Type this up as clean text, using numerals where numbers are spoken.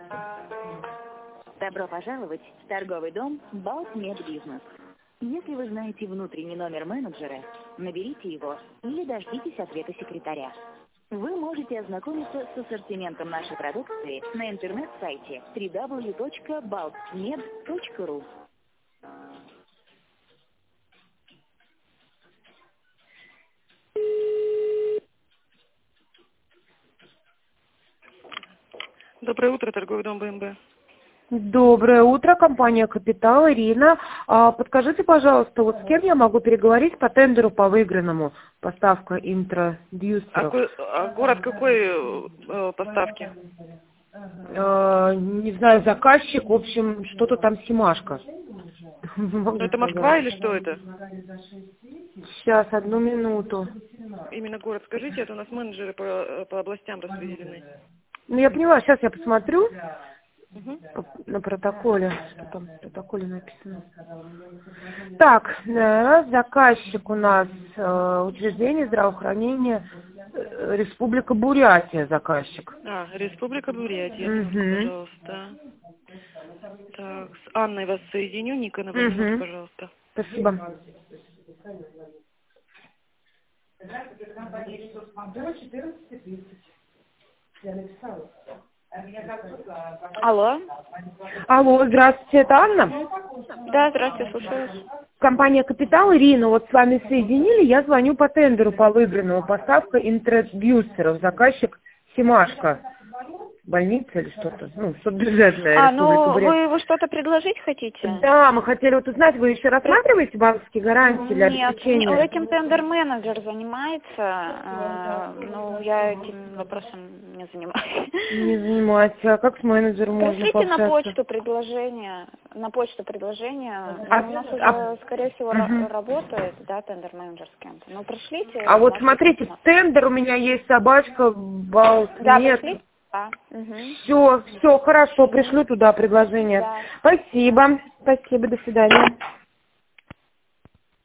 Добро пожаловать в торговый дом Балтмедбизнес. Если вы знаете внутренний номер менеджера, наберите его или дождитесь ответа секретаря. Вы можете ознакомиться с ассортиментом нашей продукции на интернет-сайте www.baltmed.ru. Доброе утро, торговый дом БМБ. Доброе утро, компания «Капитал», Ирина. Подскажите, пожалуйста, вот с кем я могу переговорить по тендеру по выигранному поставка интродюсеров? Город какой поставки? Не знаю, заказчик, в общем, что-то там Семашко. Это Москва или что это? Сейчас, одну минуту. Именно город скажите, это у нас менеджеры по областям распределены. Ну, я поняла, сейчас я посмотрю. Угу. На протоколе, что там в протоколе написано. Так, заказчик у нас учреждение здравоохранения Республика Бурятия, заказчик. Республика Бурятия, Угу. пожалуйста. Так, с Анной вас соединю, Ника, на минуту, пожалуйста. Спасибо. Алло. Алло, здравствуйте, это Анна? Да, здравствуйте, слушаю вас. Компания «Капитал», Ирина, вот с вами соединили, я звоню по тендеру по выигранному, поставка интродюсеров, заказчик Семашко. Больница или что-то, ну, что-то бюджетное. Ну, вы что-то предложить хотите? Да, мы хотели вот узнать, вы еще рассматриваете банковские гарантии для обеспечения? Нет, этим тендер-менеджер занимается, ну, я этим вопросом не занимаюсь. Не занимаюсь, а как с менеджером можно Пришлите пообщаться? на почту предложение, у нас уже, скорее всего, работает, да, тендер-менеджер с кем-то, ну, пришлите. А вот смотрите, тендер у меня есть, собачка, Балтмед. Да, пришлите. Все, хорошо, пришлю туда предложение. Да. Спасибо, до свидания.